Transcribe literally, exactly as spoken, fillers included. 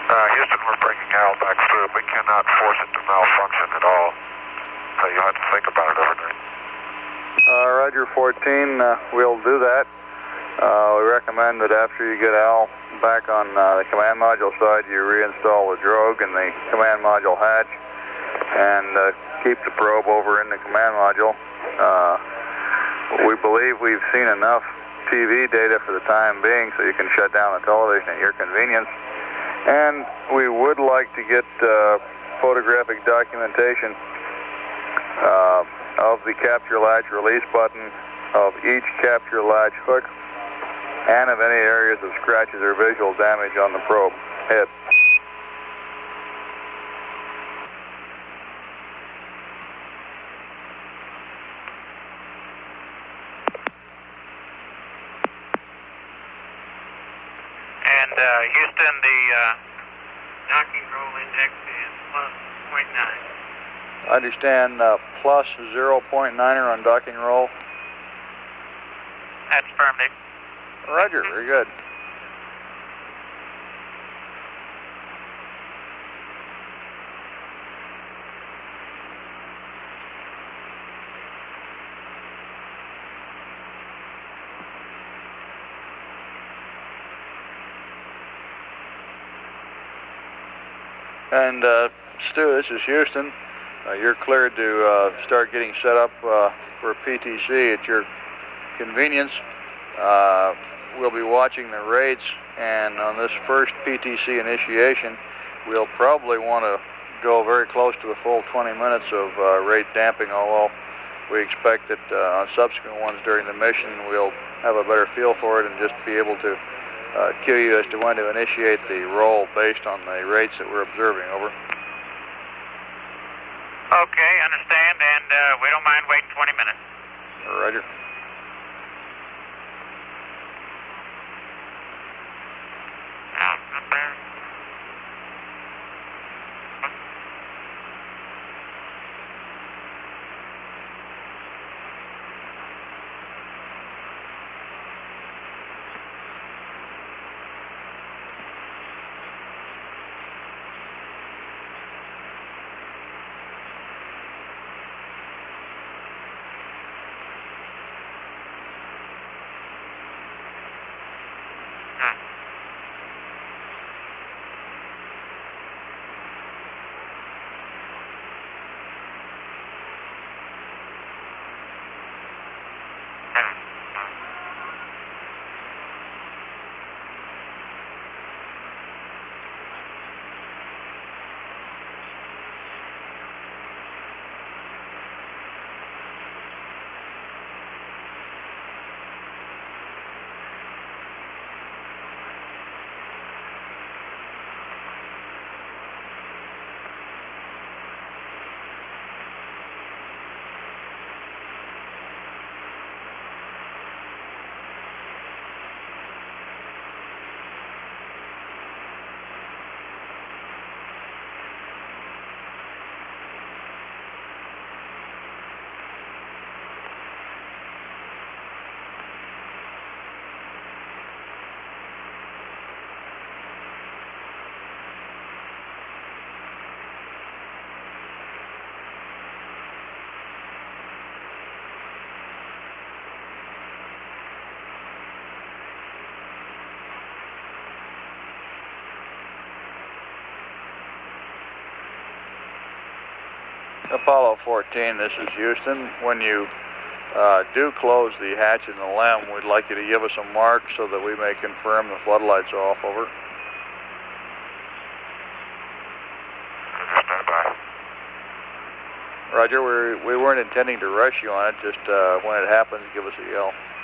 Uh, Houston, we're bringing Al back through. We cannot force it to malfunction at all. So you'll have to think about it overnight. Uh, Roger, fourteen, uh, we'll do that. Uh, we recommend that after you get Al back on uh, the command module side, you reinstall the drogue and the command module hatch and uh, keep the probe over in the command module. Uh, we believe we've seen enough T V data for the time being so you can shut down the television at your convenience. And we would like to get uh, photographic documentation uh, of the capture latch release button, of each capture latch hook, and of any areas of scratches or visual damage on the probe head. And uh, Houston, the uh, docking roll index is plus zero point nine. I understand uh, plus zero point nine on docking roll. That's affirmative. Roger, very good. And uh, Stu, this is Houston. Uh, you're cleared to uh, start getting set up uh, for P T C at your convenience. Uh, we'll be watching the rates, and on this first P T C initiation, we'll probably want to go very close to the full twenty minutes of uh, rate damping, although we expect that uh, on subsequent ones during the mission, we'll have a better feel for it and just be able to uh, cue you as to when to initiate the roll based on the rates that we're observing. Over. Okay, understand, and uh, we don't mind waiting twenty minutes. Roger. Apollo fourteen, this is Houston. When you uh, do close the hatch in the LEM, we'd like you to give us a mark so that we may confirm the floodlights are off. Over. Stand by. Roger, we we weren't intending to rush you on it. Just uh, when it happens, give us a yell.